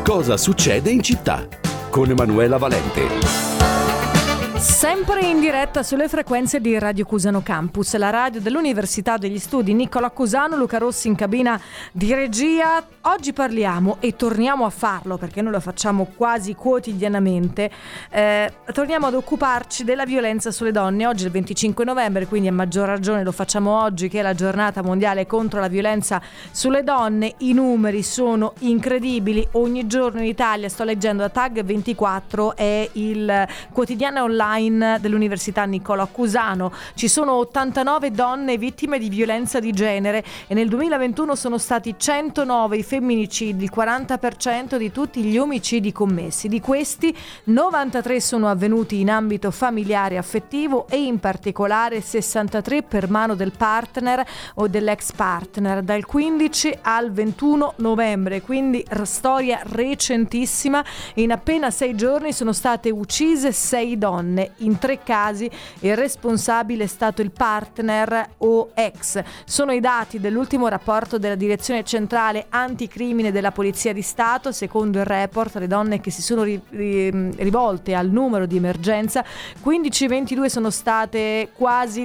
Cosa succede in città? Con Emanuela Valente. Sempre in diretta sulle frequenze di Radio Cusano Campus, la radio dell'Università degli Studi Niccola Cusano, Luca Rossi in cabina di regia. Oggi parliamo, e torniamo a farlo perché noi lo facciamo quasi quotidianamente, torniamo ad occuparci della violenza sulle donne. Oggi è il 25 novembre, quindi a maggior ragione lo facciamo oggi che è la giornata mondiale contro la violenza sulle donne. I numeri sono incredibili, ogni giorno in Italia, sto leggendo da Tag24, è il quotidiano online dell'Università Niccola Cusano, ci sono 89 donne vittime di violenza di genere e nel 2021 sono stati 109 i femminicidi, il 40% di tutti gli omicidi commessi. Di questi 93 sono avvenuti in ambito familiare e affettivo e in particolare 63 per mano del partner o dell'ex partner dal 15 al 21 novembre, quindi storia recentissima. In appena 6 giorni sono state uccise 6 donne. In 3 casi il responsabile è stato il partner o ex. Sono i dati dell'ultimo rapporto della Direzione Centrale Anticrimine della Polizia di Stato. Secondo il report, le donne che si sono rivolte al numero di emergenza 1522 sono state quasi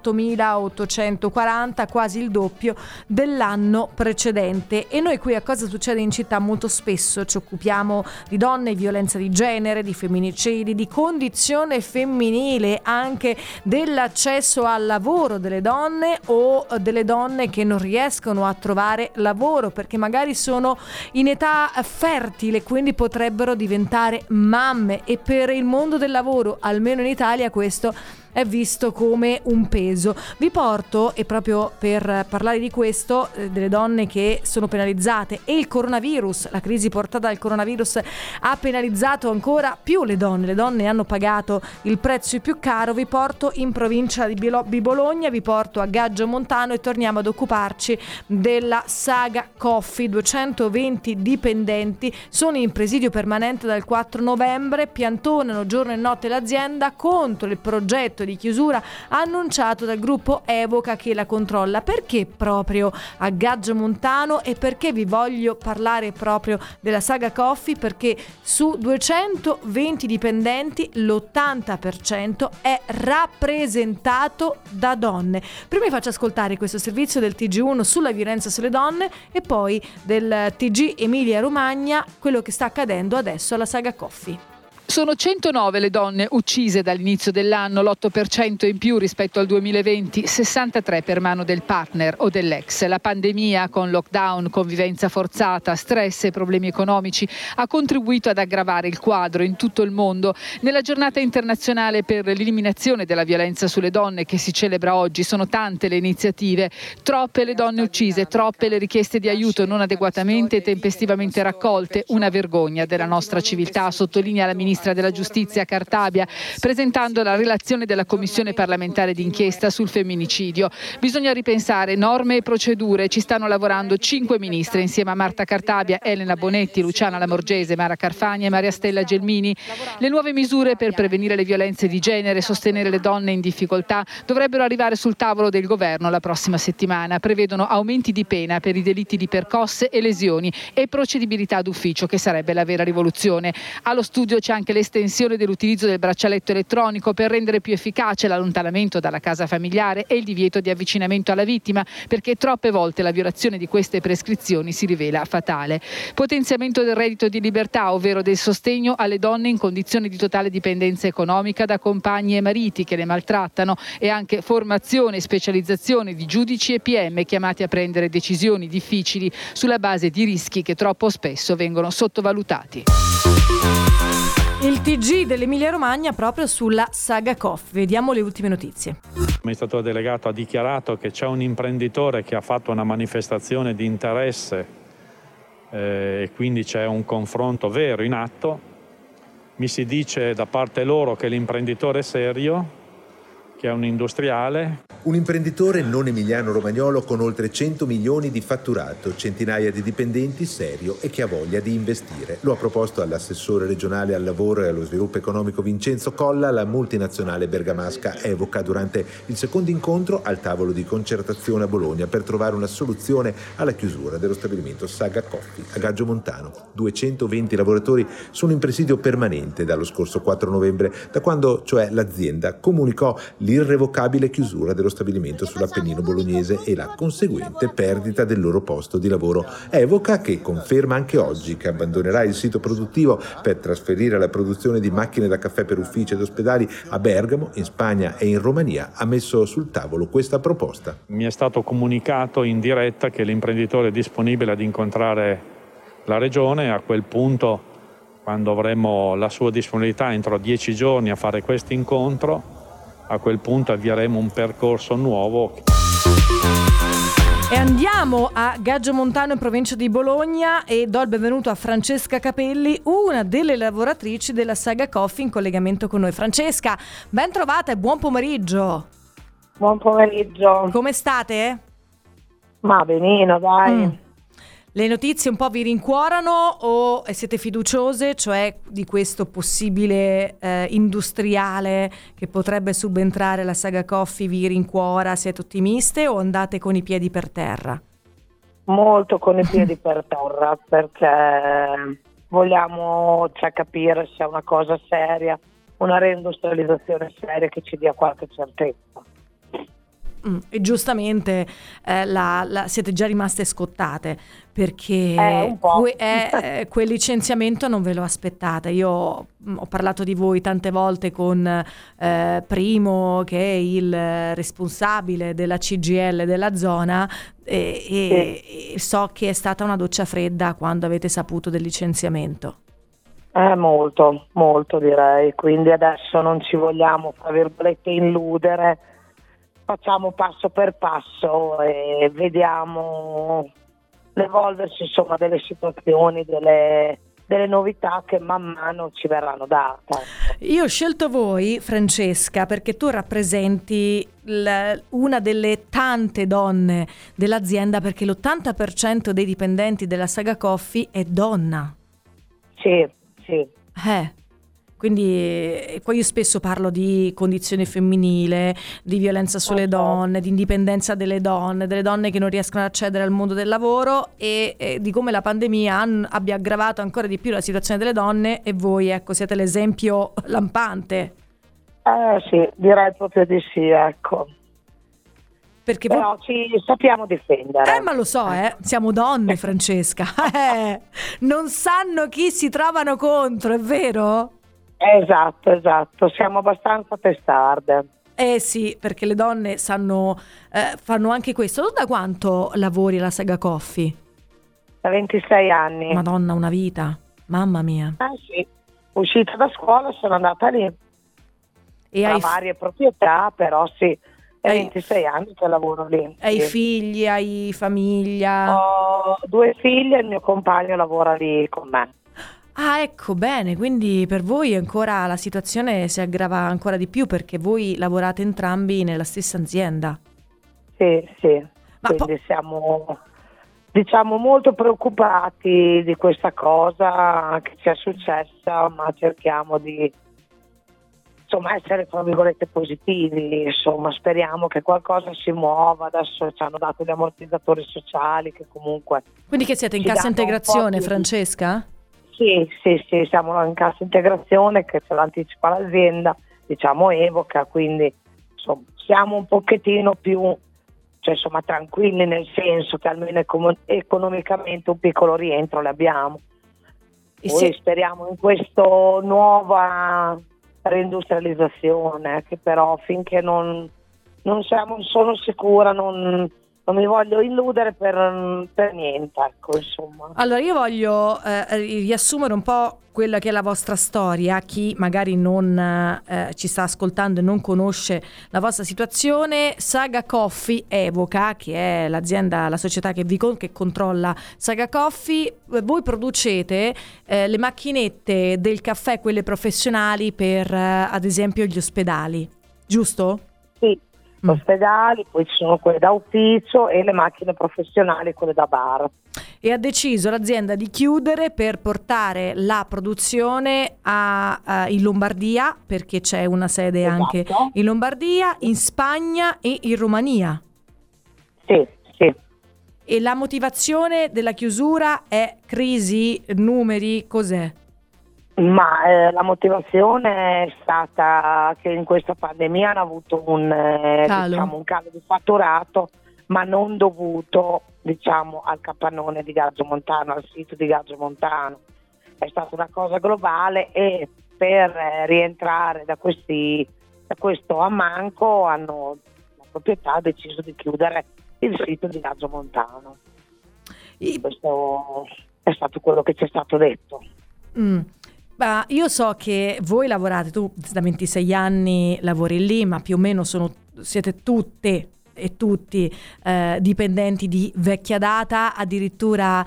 18.840, quasi il doppio dell'anno precedente. E noi qui a Cosa succede in città molto spesso ci occupiamo di donne, violenza di genere, di femminicidi, di condizione femminile, anche dell'accesso al lavoro delle donne o delle donne che non riescono a trovare lavoro perché magari sono in età fertile, quindi potrebbero diventare mamme, e per il mondo del lavoro, almeno in Italia, questo è visto come un peso. Vi porto, e proprio per parlare di questo, delle donne che sono penalizzate, e il coronavirus, la crisi portata dal coronavirus ha penalizzato ancora più le donne hanno pagato il prezzo più caro. Vi porto in provincia di Bologna, vi porto a Gaggio Montano e torniamo ad occuparci della Saga Coffee. 220 dipendenti sono in presidio permanente dal 4 novembre, piantonano giorno e notte l'azienda contro il progetto di chiusura annunciato dal gruppo Evoca che la controlla. Perché proprio a Gaggio Montano e perché vi voglio parlare proprio della Saga Coffee? Perché su 220 dipendenti l'80% è rappresentato da donne. Prima vi faccio ascoltare questo servizio del TG1 sulla violenza sulle donne e poi del TG Emilia Romagna, quello che sta accadendo adesso alla Saga Coffee. Sono 109 le donne uccise dall'inizio dell'anno, l'8% in più rispetto al 2020, 63 per mano del partner o dell'ex. La pandemia, con lockdown, convivenza forzata, stress e problemi economici, ha contribuito ad aggravare il quadro in tutto il mondo. Nella giornata internazionale per l'eliminazione della violenza sulle donne, che si celebra oggi, sono tante le iniziative. Troppe le donne uccise, troppe le richieste di aiuto non adeguatamente e tempestivamente raccolte. Una vergogna della nostra civiltà, sottolinea la ministra della Giustizia Cartabia, presentando la relazione della Commissione parlamentare d'inchiesta sul femminicidio. Bisogna ripensare norme e procedure. Ci stanno lavorando 5 ministre insieme a Marta Cartabia, Elena Bonetti, Luciana Lamorgese, Mara Carfagna e Maria Stella Gelmini. Le nuove misure per prevenire le violenze di genere e sostenere le donne in difficoltà dovrebbero arrivare sul tavolo del governo la prossima settimana. Prevedono aumenti di pena per i delitti di percosse e lesioni e procedibilità d'ufficio, che sarebbe la vera rivoluzione. Allo studio c'è anche l'estensione dell'utilizzo del braccialetto elettronico per rendere più efficace l'allontanamento dalla casa familiare e il divieto di avvicinamento alla vittima, perché troppe volte la violazione di queste prescrizioni si rivela fatale. Potenziamento del reddito di libertà, ovvero del sostegno alle donne in condizioni di totale dipendenza economica da compagni e mariti che le maltrattano, e anche formazione e specializzazione di giudici e PM chiamati a prendere decisioni difficili sulla base di rischi che troppo spesso vengono sottovalutati. Il TG dell'Emilia Romagna proprio sulla Saga Coffee. Vediamo le ultime notizie. L'amministratore delegato ha dichiarato che c'è un imprenditore che ha fatto una manifestazione di interesse e quindi c'è un confronto vero in atto. Mi si dice da parte loro che l'imprenditore è serio, che è un industriale, Un imprenditore non emiliano-romagnolo con oltre 100 milioni di fatturato, centinaia di dipendenti, serio e che ha voglia di investire. Lo ha proposto all'assessore regionale al lavoro e allo sviluppo economico Vincenzo Colla la multinazionale bergamasca Evoca durante il secondo incontro al tavolo di concertazione a Bologna per trovare una soluzione alla chiusura dello stabilimento Saga Coffee a Gaggio Montano. 220 lavoratori sono in presidio permanente dallo scorso 4 novembre, da quando cioè l'azienda comunicò l'irrevocabile chiusura dello stabilimento sull'Appennino bolognese e la conseguente perdita del loro posto di lavoro. Evoca, che conferma anche oggi che abbandonerà il sito produttivo per trasferire la produzione di macchine da caffè per uffici ed ospedali a Bergamo, in Spagna e in Romania, ha messo sul tavolo questa proposta. Mi è stato comunicato in diretta che l'imprenditore è disponibile ad incontrare la regione. A quel punto, quando avremo la sua disponibilità entro 10 giorni a fare questo incontro, a quel punto avvieremo un percorso nuovo. E andiamo a Gaggio Montano in provincia di Bologna e do il benvenuto a Francesca Capelli, una delle lavoratrici della Saga Coffee, in collegamento con noi. Francesca, ben trovata e buon pomeriggio. Buon pomeriggio. Come state? Ma benino, dai. Le notizie un po' vi rincuorano o siete fiduciose, cioè di questo possibile industriale che potrebbe subentrare alla Saga Coffee vi rincuora? Siete ottimiste o andate con i piedi per terra? Molto con i piedi per terra, perché vogliamo capire se è una cosa seria, una reindustrializzazione seria che ci dia qualche certezza. E giustamente siete già rimaste scottate perché quel licenziamento non ve lo aspettate. Io ho parlato di voi tante volte con Primo, che è il responsabile della CGIL della zona, e so che è stata una doccia fredda quando avete saputo del licenziamento. Molto, molto direi, quindi adesso non ci vogliamo, tra virgolette, illudere. Facciamo passo per passo e vediamo l'evolversi delle situazioni, delle novità che man mano ci verranno date. Io ho scelto voi, Francesca, perché tu rappresenti una delle tante donne dell'azienda, perché l'80% dei dipendenti della Saga Coffee è donna. Sì. Quindi io spesso parlo di condizione femminile, di violenza sulle donne, di indipendenza delle donne che non riescono ad accedere al mondo del lavoro e di come la pandemia abbia aggravato ancora di più la situazione delle donne, e voi siete l'esempio lampante. Sì, direi proprio di sì, ecco. Perché però ci sappiamo difendere. Ma lo so, siamo donne, Francesca. Non sanno chi si trovano contro, è vero? Esatto, siamo abbastanza testarde. Sì, perché le donne fanno anche questo. Tu da quanto lavori alla Saga Coffee? Da 26 anni. Madonna, una vita, mamma mia. Sì, uscita da scuola sono andata lì. E tra varie proprietà, però sì, è 26 anni che lavoro lì. Hai figli, hai famiglia? Ho 2 figlie e il mio compagno lavora lì con me. Ah, ecco, bene, quindi per voi ancora la situazione si aggrava ancora di più perché voi lavorate entrambi nella stessa azienda. Sì, quindi siamo molto preoccupati di questa cosa che ci è successa, ma cerchiamo di essere tra virgolette positivi, speriamo che qualcosa si muova. Adesso ci hanno dato gli ammortizzatori sociali che comunque... Quindi che siete in cassa integrazione, Francesca? Sì, siamo in cassa integrazione che ce l'anticipa l'azienda, Evoca, quindi siamo un pochettino più tranquilli, nel senso che almeno economicamente un piccolo rientro l'abbiamo. Poi speriamo in questa nuova reindustrializzazione, che però finché non sono sicura, non mi voglio illudere per niente, ecco, insomma. Allora io voglio riassumere un po' quella che è la vostra storia, chi magari non ci sta ascoltando e non conosce la vostra situazione. Saga Coffee Evoca, che è l'azienda, la società che controlla Saga Coffee, voi producete le macchinette del caffè, quelle professionali per ad esempio gli ospedali, giusto? Sì, ospedali, poi ci sono quelle da ufficio e le macchine professionali, quelle da bar. E ha deciso l'azienda di chiudere per portare la produzione in Lombardia, perché c'è una sede anche in Lombardia, in Spagna e in Romania. Sì. E la motivazione della chiusura è crisi, numeri, cos'è? Ma la motivazione è stata che in questa pandemia hanno avuto un calo di fatturato, ma non dovuto, al capannone di Gaggio Montano, al sito di Gaggio Montano. È stata una cosa globale e per rientrare da questo ammanco la proprietà ha deciso di chiudere il sito di Gaggio Montano. Questo è stato quello che ci è stato detto. Ma io so che voi lavorate, tu da 26 anni lavori lì, ma più o meno siete tutte e tutti dipendenti di vecchia data, addirittura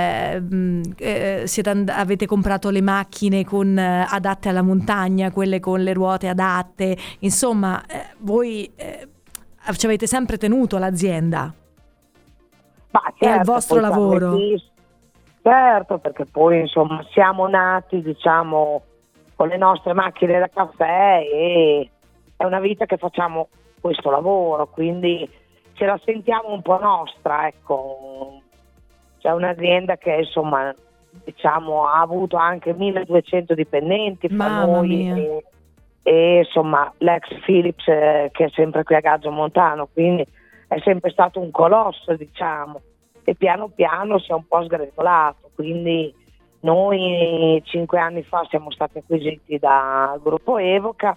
avete comprato le macchine adatte alla montagna, quelle con le ruote adatte, insomma voi ci avete sempre tenuto all'azienda. Certo, e al vostro lavoro. Certo, perché poi insomma siamo nati con le nostre macchine da caffè e è una vita che facciamo questo lavoro, quindi ce la sentiamo un po' nostra, ecco. C'è un'azienda che insomma ha avuto anche 1200 dipendenti fra noi e insomma l'ex Philips che è sempre qui a Gaggio Montano, quindi è sempre stato un colosso, e piano piano si è un po' sgretolato, quindi noi 5 anni fa siamo stati acquisiti dal gruppo Evoca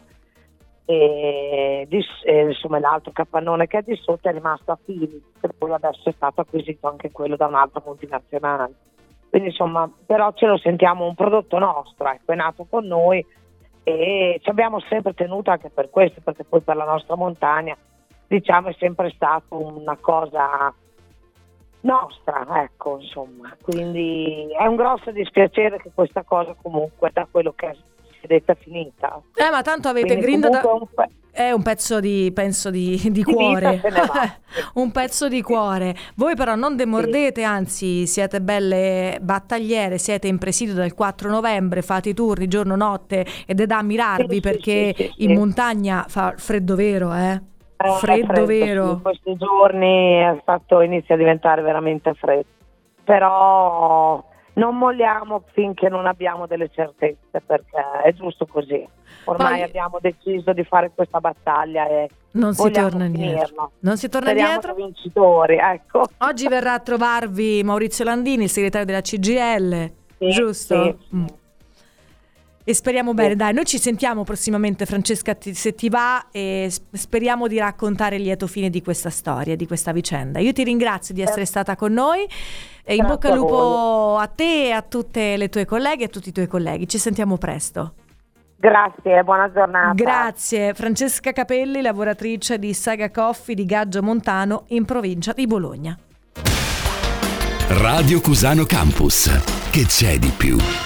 e insomma l'altro capannone che è di sotto è rimasto a Philips e poi adesso è stato acquisito anche quello da un'altra multinazionale, quindi insomma però ce lo sentiamo un prodotto nostro, ecco, è nato con noi e ci abbiamo sempre tenuto anche per questo, perché poi per la nostra montagna è sempre stato una cosa nostra, ecco, insomma, quindi è un grosso dispiacere che questa cosa comunque da quello che si è detta finita. Ma tanto avete grindato è un pezzo di cuore. Un pezzo di cuore. Voi però non demordete, anzi siete belle battagliere, siete in presidio dal 4 novembre, fate i turni giorno notte ed è da ammirarvi perché in montagna fa freddo vero, freddo vero. In questi giorni inizia a diventare veramente freddo, però non molliamo finché non abbiamo delle certezze, perché è giusto così. Ormai abbiamo deciso di fare questa battaglia e non si torna indietro. Non si torna indietro. Vincitori, ecco. Oggi verrà a trovarvi Maurizio Landini, il segretario della CGIL, giusto? Sì. E speriamo bene, dai, noi ci sentiamo prossimamente, Francesca, se ti va, e speriamo di raccontare il lieto fine di questa storia, di questa vicenda. Io ti ringrazio di essere stata con noi e in bocca al lupo a te e a tutte le tue colleghe e a tutti i tuoi colleghi. Ci sentiamo presto. Grazie, buona giornata. Grazie. Francesca Capelli, lavoratrice di Saga Coffee di Gaggio Montano in provincia di Bologna. Radio Cusano Campus. Che c'è di più?